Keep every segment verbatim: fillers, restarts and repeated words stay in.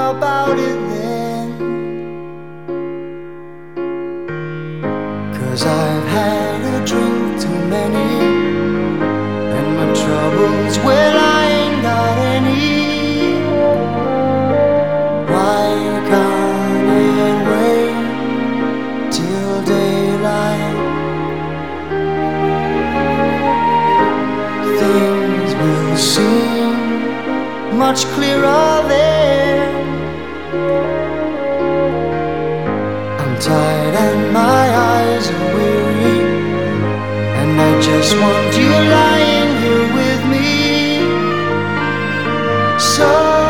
about it then, 'cause I've had a drink too many, and my troubles, well, I ain't got any. Why can't it wait till daylight? Things will seem much clearer there. I'm tired and my eyes are weary, and I just want you lying here with me. So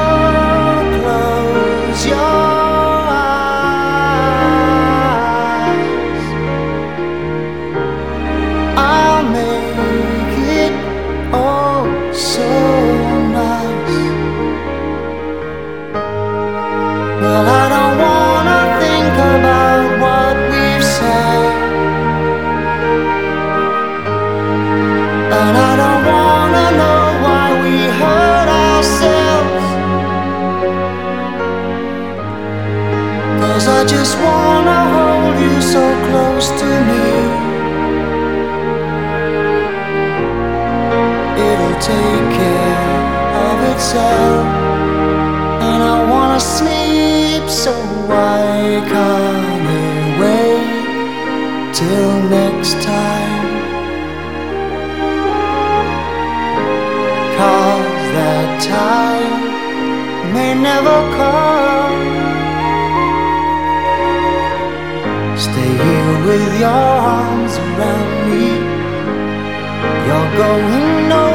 close your eyes, I'll make it oh so nice. Well, I don't wanna think about what we've said, and I don't wanna know why we hurt ourselves, 'cause I just wanna hold you so close to me. It'll take care of itself, and I wanna sleep, so why can't it wait till next time? 'Cause that time may never come. Stay here with your arms around me. You're going nowhere.